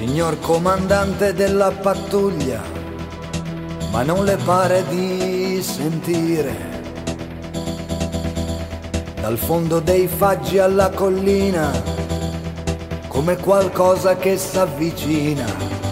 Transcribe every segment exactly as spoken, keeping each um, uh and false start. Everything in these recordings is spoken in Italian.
Signor comandante della pattuglia, ma non le pare di sentire dal fondo dei faggi alla collina come qualcosa che s'avvicina?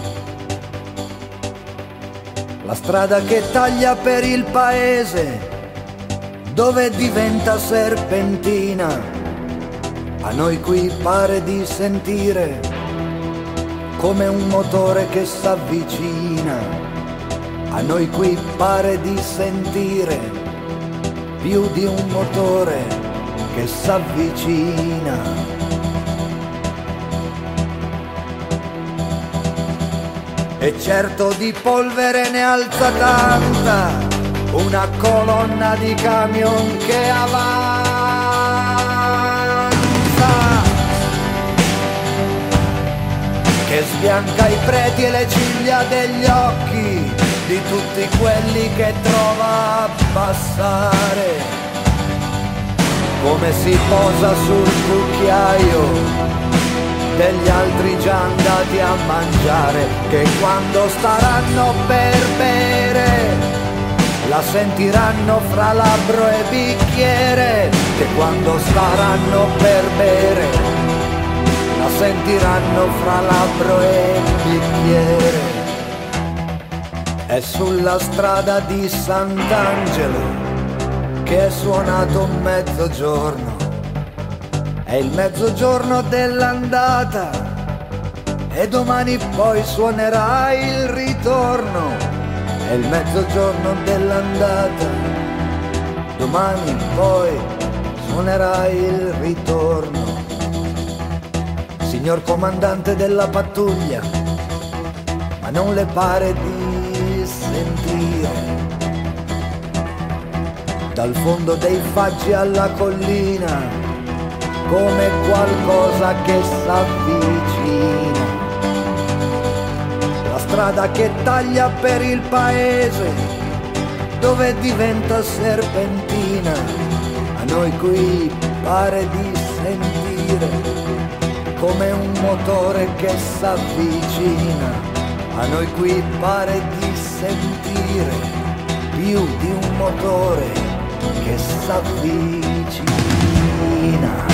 La strada che taglia per il paese, dove diventa serpentina, a noi qui pare di sentire come un motore che s'avvicina. A noi qui pare di sentire più di un motore che s'avvicina. E certo di polvere ne alza tanta una colonna di camion che avanza, che sbianca i preti e le ciglia degli occhi di tutti quelli che trova a passare, come si posa sul cucchiaio degli altri già andati a mangiare, che quando staranno per bere la sentiranno fra labbro e bicchiere, che quando staranno per bere la sentiranno fra labbro e bicchiere. È sulla strada di Sant'Angelo che è suonato mezzogiorno, è il mezzogiorno dell'andata e domani poi suonerà il ritorno. È il mezzogiorno dell'andata, domani poi suonerà il ritorno. Signor comandante della pattuglia, ma non le pare di sentire dal fondo dei faggi alla collina come qualcosa che s'avvicina? La strada che taglia per il paese, dove diventa serpentina, a noi qui pare di sentire come un motore che s'avvicina. A noi qui pare di sentire più di un motore che s'avvicina.